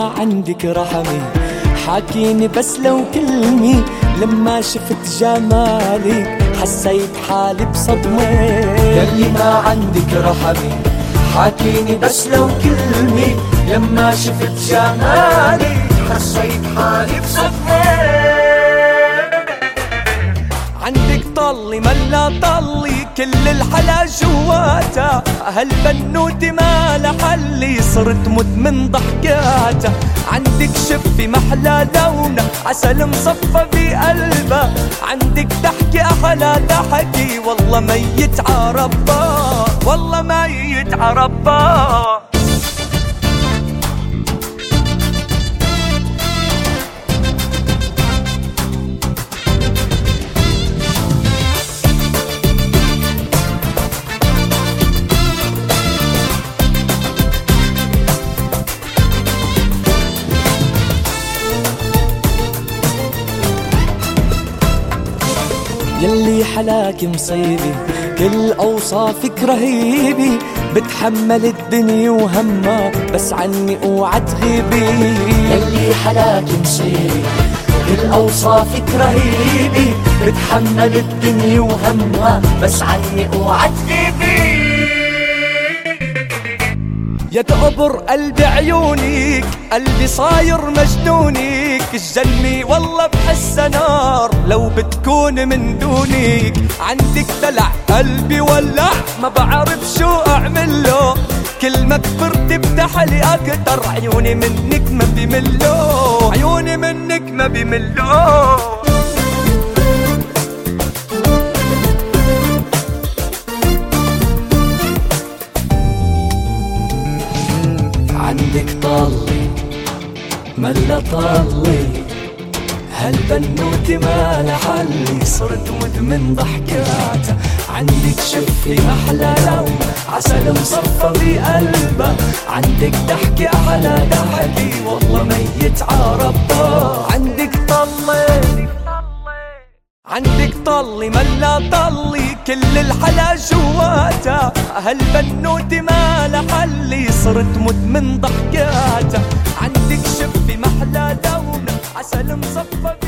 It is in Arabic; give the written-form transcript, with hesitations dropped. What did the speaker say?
ما عندك رحمي، حاكيني بس لو كلمة. لما شفت جمالك حسيت حالي بصدمة. يلي ما عندك رحمي، حاكيني بس لو كلمة. لما شفت جمالك حسيت حالي بصدمة. عندك طلي ملا طلي كل الحلا جواتا، هالبنوتي ما لحلي صرت مدمن ضحكاتا. عندك شفي محلى لونه عسل مصفى بقلبه، عندك ضحكي أحلى ضحكي والله ميت عربا، والله ميت عربا. يلي حلاك مصيبي كل أوصافك رهيبي، بتحمل الدنيا وهمها بس عني اوعى تغيبي. يلي حلاك مصيبي كل أوصافك رهيبي، بتحمل الدنيا وهمها بس عني اوعى تغيبي. يا تقبر قلبي عيونك، قلبي صاير مجنونك. الجنة والله بحس نار لو بتكون من دونك. عندك دلع قلبي ولع ما بعرف شو اعمله، كل ما كبرت بتحلي اكتر. عيوني منك ما بيملوا، عيوني منك ما بيملوا. عندك طلي ملا طلي، هالبنوتي ما لحلي صرت مدمن ضحكاتها. عندك شفي محلى لون عسل مصفى بقلبه، عندك ضحكي أحلى ضحكي والله ميت عربا. عندك طلي، عندك طلي ملا طلي كل الحلا جواتا، هالبنوتي ما لحلي صرت مدمن ضحكاتا. عندك شفي محلى لون عسل مصفى